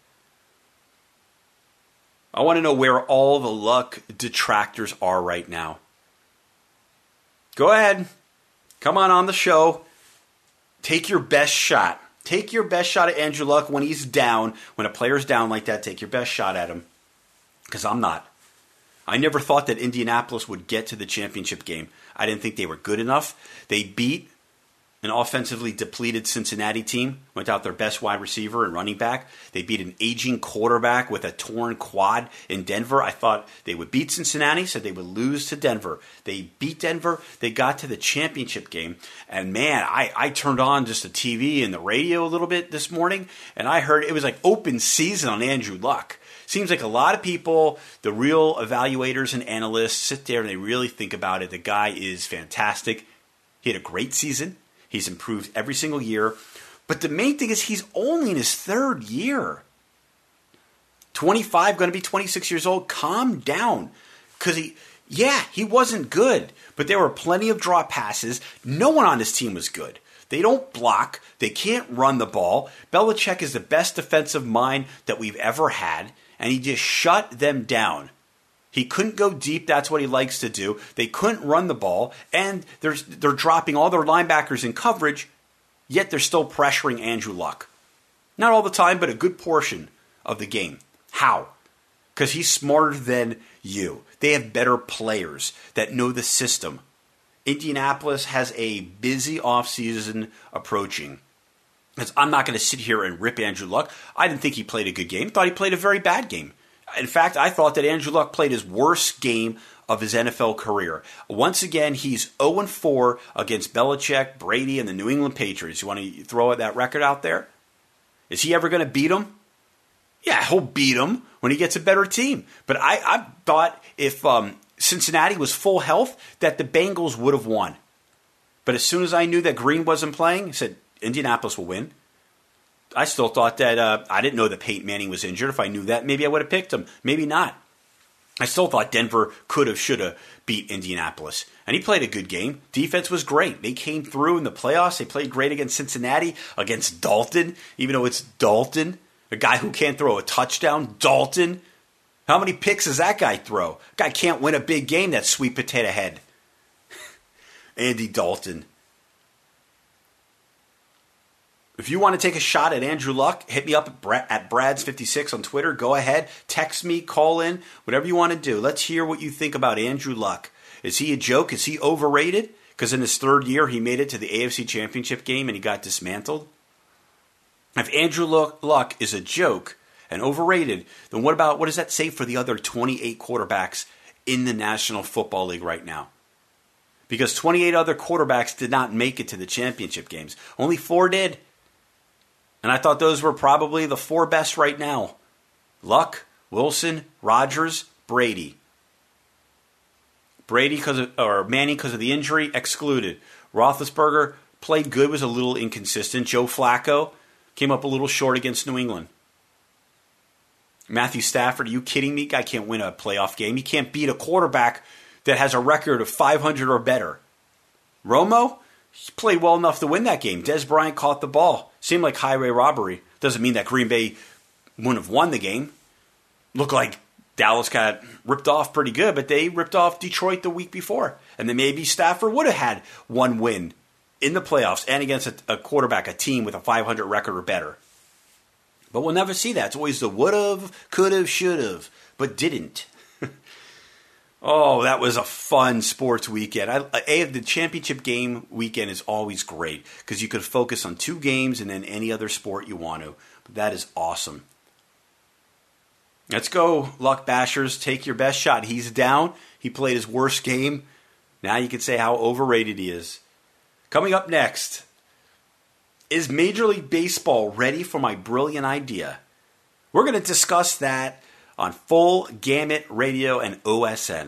I want to know where all the Luck detractors are right now. Go ahead. Come on the show. Take your best shot. Take your best shot at Andrew Luck when he's down. When a player's down like that, take your best shot at him. Because I'm not. I never thought that Indianapolis would get to the championship game. I didn't think they were good enough. They beat an offensively depleted Cincinnati team, without their best wide receiver and running back. They beat an aging quarterback with a torn quad in Denver. I thought they would beat Cincinnati, said they would lose to Denver. They beat Denver. They got to the championship game. And man, I turned on just the TV and the radio a little bit this morning, and I heard it was like open season on Andrew Luck. Seems like a lot of people, the real evaluators and analysts, sit there and they really think about it. The guy is fantastic. He had a great season. He's improved every single year. But the main thing is he's only in his third year. 25, going to be 26 years old. Calm down. Because he wasn't good. But there were plenty of drop passes. No one on his team was good. They don't block. They can't run the ball. Belichick is the best defensive mind that we've ever had. And he just shut them down. He couldn't go deep. That's what he likes to do. They couldn't run the ball. And they're dropping all their linebackers in coverage, yet they're still pressuring Andrew Luck. Not all the time, but a good portion of the game. How? Because he's smarter than you. They have better players that know the system. Indianapolis has a busy offseason approaching. Because I'm not going to sit here and rip Andrew Luck. I didn't think he played a good game. Thought he played a very bad game. In fact, I thought that Andrew Luck played his worst game of his NFL career. Once again, he's 0-4 against Belichick, Brady, and the New England Patriots. You want to throw that record out there? Is he ever going to beat him? Yeah, he'll beat him when he gets a better team. But I thought if Cincinnati was full health, that the Bengals would have won. But as soon as I knew that Green wasn't playing, I said, Indianapolis will win. I still thought that I didn't know that Peyton Manning was injured. If I knew that, maybe I would have picked him. Maybe not. I still thought Denver could have, should have beat Indianapolis. And he played a good game. Defense was great. They came through in the playoffs. They played great against Cincinnati, against Dalton, even though it's Dalton, a guy who can't throw a touchdown. Dalton. How many picks does that guy throw? Guy can't win a big game, that sweet potato head. Andy Dalton. If you want to take a shot at Andrew Luck, hit me up at Brads56 on Twitter. Go ahead. Text me, call in, whatever you want to do. Let's hear what you think about Andrew Luck. Is he a joke? Is he overrated? Because in his third year, he made it to the AFC Championship game and he got dismantled. If Andrew Luck is a joke and overrated, then what does that say for the other 28 quarterbacks in the National Football League right now? Because 28 other quarterbacks did not make it to the championship games. Only 4 did. And I thought those were probably the 4 best right now. Luck, Wilson, Rodgers, Brady. Manning because of the injury, excluded. Roethlisberger played good, was a little inconsistent. Joe Flacco came up a little short against New England. Matthew Stafford, are you kidding me? Guy can't win a playoff game. He can't beat a quarterback that has a record of 500 or better. Romo, he played well enough to win that game. Dez Bryant caught the ball. Seemed like highway robbery. Doesn't mean that Green Bay wouldn't have won the game. Looked like Dallas got ripped off pretty good, but they ripped off Detroit the week before. And then maybe Stafford would have had one win in the playoffs and against a quarterback, a team with a 500 record or better. But we'll never see that. It's always the would've, could've, should've, but didn't. Oh, that was a fun sports weekend. The championship game weekend is always great because you could focus on 2 games and then any other sport you want to. But that is awesome. Let's go, Luck Bashers. Take your best shot. He's down. He played his worst game. Now you can say how overrated he is. Coming up next, is Major League Baseball ready for my brilliant idea? We're going to discuss that on Full Gamut Radio and OSN.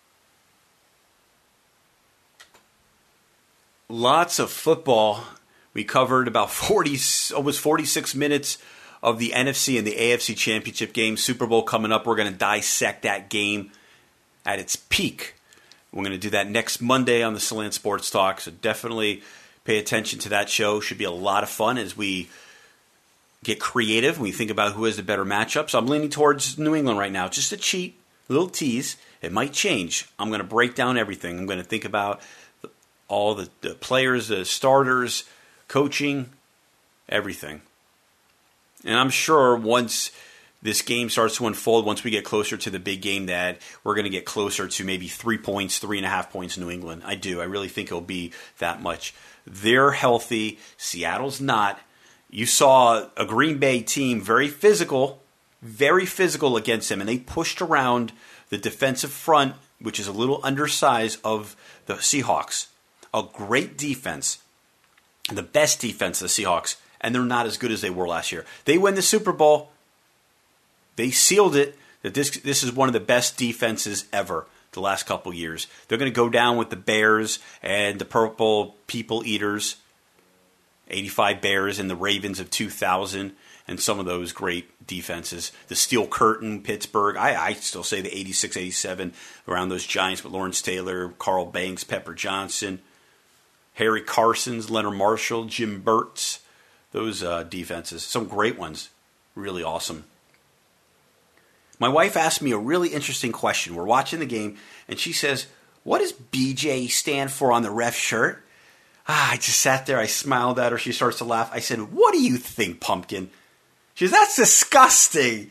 Lots of football. We covered about almost 46 minutes of the NFC and the AFC Championship game. Super Bowl coming up. We're going to dissect that game at its peak. We're going to do that next Monday on the Salant Sports Talk, so definitely pay attention to that show. Should be a lot of fun as we get creative. We think about who has the better matchup. So I'm leaning towards New England right now. Just a cheat, a little tease. It might change. I'm going to break down everything. I'm going to think about all the players, the starters, coaching, everything. And I'm sure once this game starts to unfold, once we get closer to the big game, that we're going to get closer to maybe 3 points, 3.5 points New England. I do. I really think it'll be that much. They're healthy. Seattle's not. You saw a Green Bay team very physical against them, and they pushed around the defensive front, which is a little undersized, of the Seahawks. A great defense, the best defense of the Seahawks, and they're not as good as they were last year. They win the Super Bowl. They sealed it that this is one of the best defenses ever the last couple years. They're going to go down with the Bears and the Purple People Eaters, 85 Bears, and the Ravens of 2000, and some of those great defenses. The Steel Curtain, Pittsburgh. I still say the 86, 87 around those Giants with Lawrence Taylor, Carl Banks, Pepper Johnson, Harry Carsons, Leonard Marshall, Jim Burt's. Those defenses. Some great ones. Really awesome. My wife asked me a really interesting question. We're watching the game, and she says, "What does BJ stand for on the ref shirt?" I just sat there. I smiled at her. She starts to laugh. I said, "What do you think, Pumpkin?" She says, "That's disgusting."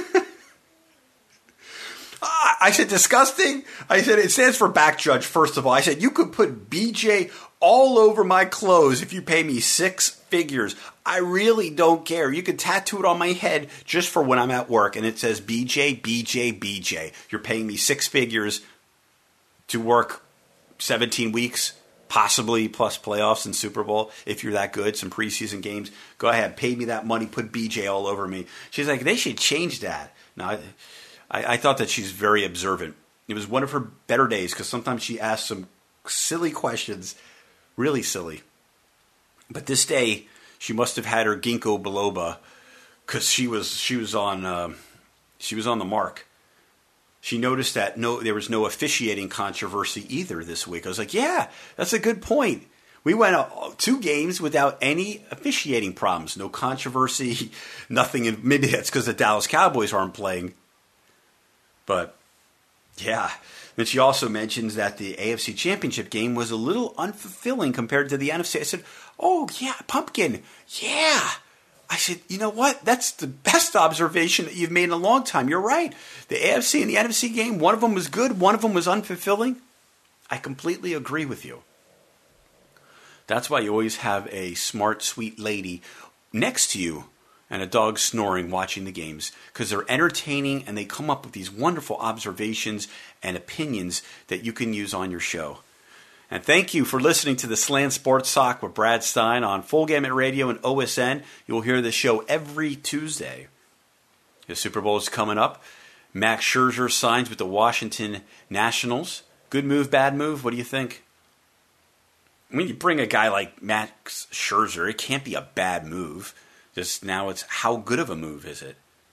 I said, "Disgusting?" I said, "It stands for back judge, first of all." I said, "You could put BJ all over my clothes if you pay me 6 figures. I really don't care. You could tattoo it on my head just for when I'm at work, and it says BJ, BJ, BJ. You're paying me 6 figures to work 17 weeks, possibly plus playoffs and Super Bowl. If you're that good, some preseason games, go ahead, pay me that money, put BJ all over me." She's like, "They should change that." Now, I thought that she's very observant. It was one of her better days because sometimes she asked some silly questions, really silly. But this day, she must have had her ginkgo biloba because she was on the mark. She noticed that there was no officiating controversy either this week. I was like, "Yeah, that's a good point. We went 2 games without any officiating problems, no controversy, nothing. And maybe that's because the Dallas Cowboys aren't playing." But yeah. Then she also mentions that the AFC Championship game was a little unfulfilling compared to the NFC. I said, "Oh, yeah, Pumpkin, yeah." I said, "You know what? That's the best observation that you've made in a long time. You're right. The AFC and the NFC game, one of them was good, one of them was unfulfilling." I completely agree with you. That's why you always have a smart, sweet lady next to you and a dog snoring watching the games, because they're entertaining and they come up with these wonderful observations and opinions that you can use on your show. And thank you for listening to the Slant Sports Talk with Brad Stein on Full Gamut Radio and OSN. You'll hear this show every Tuesday. The Super Bowl is coming up. Max Scherzer signs with the Washington Nationals. Good move, bad move? What do you think? When you bring a guy like Max Scherzer, it can't be a bad move. Just now it's how good of a move is it?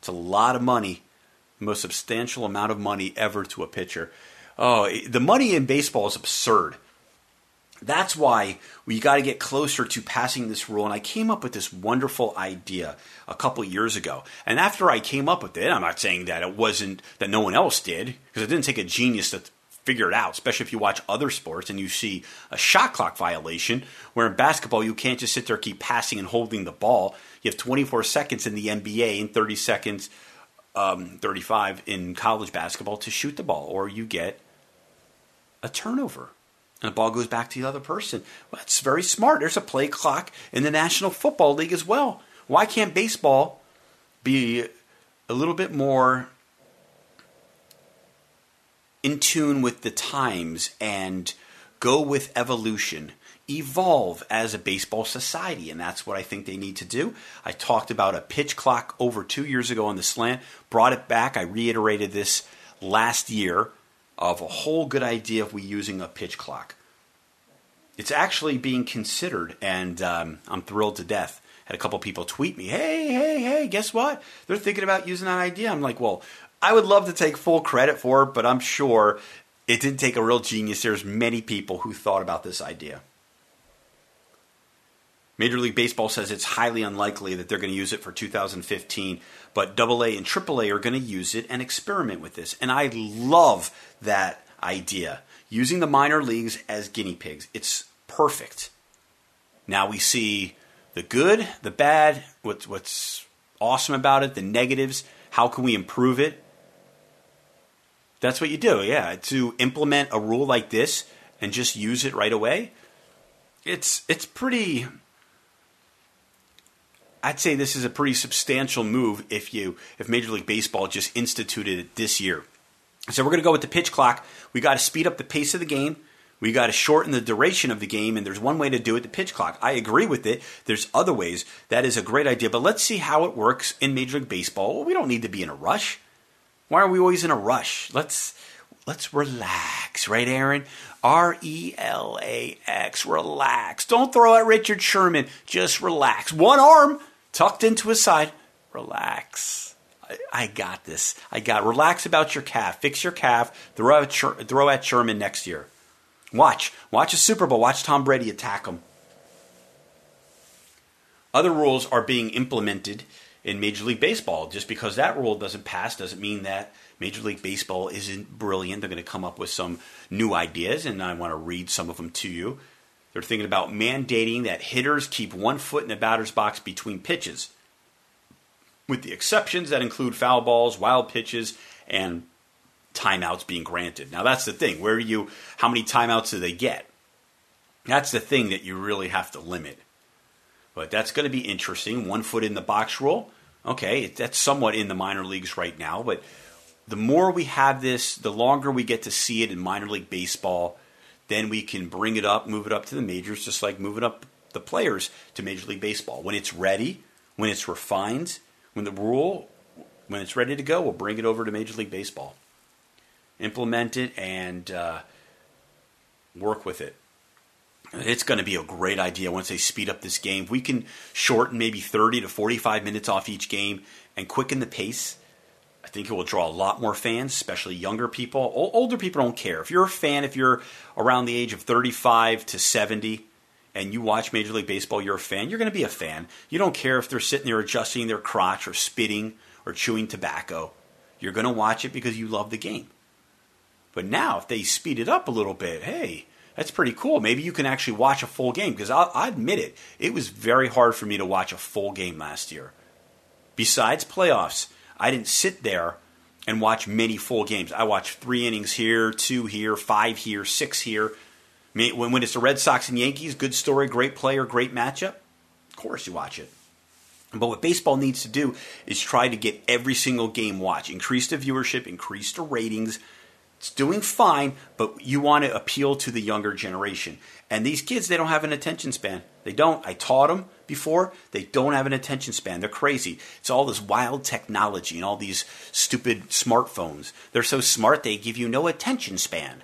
It's a lot of money, the most substantial amount of money ever to a pitcher. Oh, the money in baseball is absurd. That's why we got to get closer to passing this rule. And I came up with this wonderful idea a couple years ago. And after I came up with it, I'm not saying that it wasn't that no one else did, because it didn't take a genius to figure it out, especially if you watch other sports and you see a shot clock violation, where in basketball you can't just sit there, keep passing and holding the ball. You have 24 seconds in the NBA and 30 seconds, 35 in college basketball to shoot the ball, or you get a turnover and the ball goes back to the other person. Well, that's very smart. There's a play clock in the National Football League as well. Why can't baseball be a little bit more in tune with the times and go with evolution, evolve as a baseball society? And that's what I think they need to do. I talked about a pitch clock over 2 years ago on the Slant, brought it back. I reiterated this last year of a whole good idea of we using a pitch clock. It's actually being considered, and I'm thrilled to death. Had a couple people tweet me, hey, guess what? They're thinking about using that idea. I'm like, well, I would love to take full credit for it, but I'm sure it didn't take a real genius. There's many people who thought about this idea. Major League Baseball says it's highly unlikely that they're going to use it for 2015, but AA and AAA are going to use it and experiment with this. And I love that idea, using the minor leagues as guinea pigs. It's perfect. Now we see the good, the bad, what's awesome about it, the negatives. How can we improve it? That's what you do, yeah. To implement a rule like this and just use it right away, it's pretty... I'd say this is a pretty substantial move if Major League Baseball just instituted it this year. So we're going to go with the pitch clock. We got to speed up the pace of the game. We got to shorten the duration of the game, and there's one way to do it, the pitch clock. I agree with it. There's other ways. That is a great idea, but let's see how it works in Major League Baseball. Well, we don't need to be in a rush. Why are we always in a rush? Let's relax, right, Aaron? RELAX, relax. Don't throw at Richard Sherman. Just relax. One arm tucked into his side. Relax. I got this. Relax about your calf. Fix your calf. Throw at Sherman next year. Watch a Super Bowl. Watch Tom Brady attack him. Other rules are being implemented in Major League Baseball. Just because that rule doesn't pass doesn't mean that Major League Baseball isn't brilliant. They're going to come up with some new ideas, and I want to read some of them to you. They're thinking about mandating that hitters keep 1 foot in the batter's box between pitches, with the exceptions that include foul balls, wild pitches, and timeouts being granted. Now that's the thing. How many timeouts do they get? That's the thing that you really have to limit. But that's going to be interesting. 1 foot in the box rule. Okay, that's somewhat in the minor leagues right now, but the more we have this, the longer we get to see it in minor league baseball, then we can bring it up, move it up to the majors, just like moving up the players to Major League Baseball. When it's ready, when it's refined, when it's ready to go, we'll bring it over to Major League Baseball. Implement it and work with it. It's going to be a great idea once they speed up this game. If we can shorten maybe 30 to 45 minutes off each game and quicken the pace, I think it will draw a lot more fans, especially younger people. Older people don't care. If you're a fan, if you're around the age of 35 to 70 and you watch Major League Baseball, you're a fan, you're going to be a fan. You don't care if they're sitting there adjusting their crotch or spitting or chewing tobacco. You're going to watch it because you love the game. But now, if they speed it up a little bit, hey, that's pretty cool. Maybe you can actually watch a full game, because I'll admit it was very hard for me to watch a full game last year. Besides playoffs, I didn't sit there and watch many full games. I watched 3 innings here, 2 here, 5 here, 6 here. When it's the Red Sox and Yankees, good story, great player, great matchup, of course you watch it. But what baseball needs to do is try to get every single game watched. Increase the viewership, increase the ratings. It's doing fine, but you want to appeal to the younger generation. And these kids, they don't have an attention span. They don't. I taught them before. They don't have an attention span. They're crazy. It's all this wild technology and all these stupid smartphones. They're so smart, they give you no attention span.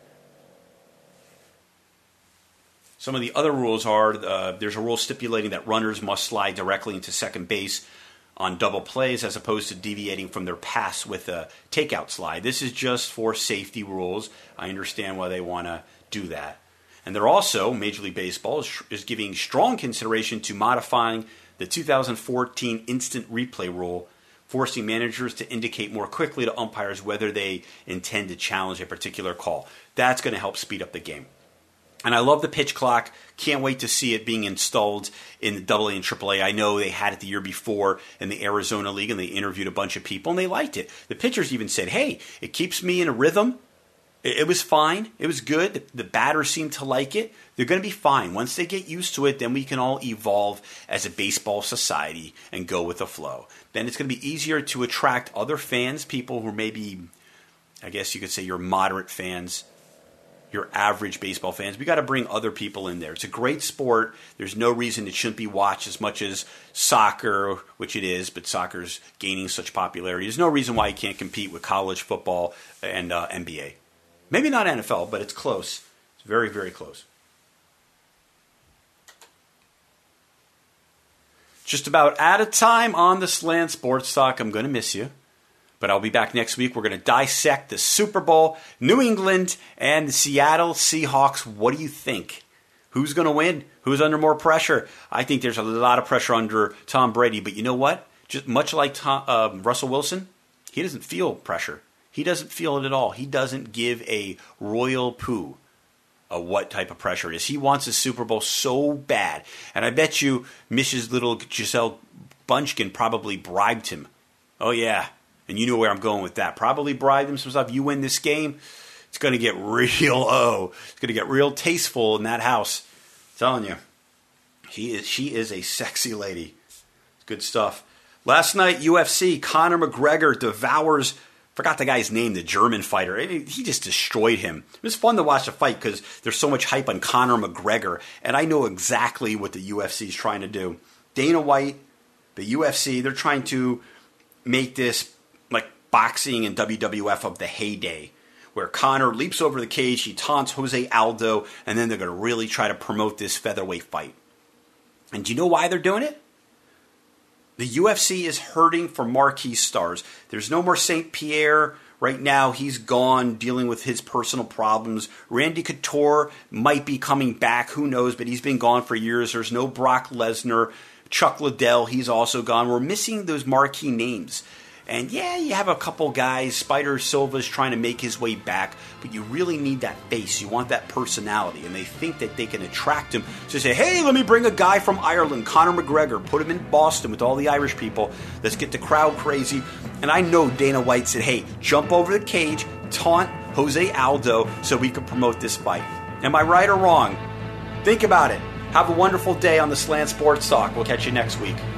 Some of the other rules are, there's a rule stipulating that runners must slide directly into second base on double plays as opposed to deviating from their pass with a takeout slide. This is just for safety rules. I understand why they want to do that. And they're also, Major League Baseball is giving strong consideration to modifying the 2014 instant replay rule, forcing managers to indicate more quickly to umpires whether they intend to challenge a particular call. That's going to help speed up the game. And I love the pitch clock. Can't wait to see it being installed in the AA and AAA. I know they had it the year before in the Arizona League, and they interviewed a bunch of people, and they liked it. The pitchers even said, hey, it keeps me in a rhythm. It was fine. It was good. The batters seemed to like it. They're going to be fine. Once they get used to it, then we can all evolve as a baseball society and go with the flow. Then it's going to be easier to attract other fans, people who maybe, I guess you could say, your moderate fans, your average baseball fans. We got to bring other people in there. It's a great sport. There's no reason it shouldn't be watched as much as soccer, which it is, but soccer's gaining such popularity. There's no reason why you can't compete with college football and NBA. Maybe not NFL, but it's close. It's very, very close. Just about out of time on the Slant Sports Talk. I'm going to miss you. But I'll be back next week. We're going to dissect the Super Bowl, New England, and the Seattle Seahawks. What do you think? Who's going to win? Who's under more pressure? I think there's a lot of pressure under Tom Brady. But you know what? Just much like Russell Wilson, he doesn't feel pressure. He doesn't feel it at all. He doesn't give a royal poo of what type of pressure it is. He wants a Super Bowl so bad. And I bet you Mrs. Little Giselle Bunchkin probably bribed him. Oh, yeah. And you know where I'm going with that. Probably bribed him some stuff. You win this game, it's going to get real it's going to get real tasteful in that house. I'm telling you. She is a sexy lady. Good stuff. Last night, UFC, Conor McGregor devours, forgot the guy's name, the German fighter. He just destroyed him. It was fun to watch the fight because there's so much hype on Conor McGregor, and I know exactly what the UFC is trying to do. Dana White, the UFC, they're trying to make this like boxing and WWF of the heyday, where Conor leaps over the cage, he taunts Jose Aldo, and then they're going to really try to promote this featherweight fight. And do you know why they're doing it? The UFC is hurting for marquee stars. There's no more St. Pierre. Right now, he's gone dealing with his personal problems. Randy Couture might be coming back. Who knows? But he's been gone for years. There's no Brock Lesnar. Chuck Liddell, he's also gone. We're missing those marquee names. And yeah, you have a couple guys. Spider Silva's trying to make his way back, but you really need that face. You want that personality, and they think that they can attract him. So they say, hey, let me bring a guy from Ireland, Conor McGregor, put him in Boston with all the Irish people. Let's get the crowd crazy. And I know Dana White said, hey, jump over the cage, taunt Jose Aldo so we can promote this fight. Am I right or wrong? Think about it. Have a wonderful day on the Slant Sports Talk. We'll catch you next week.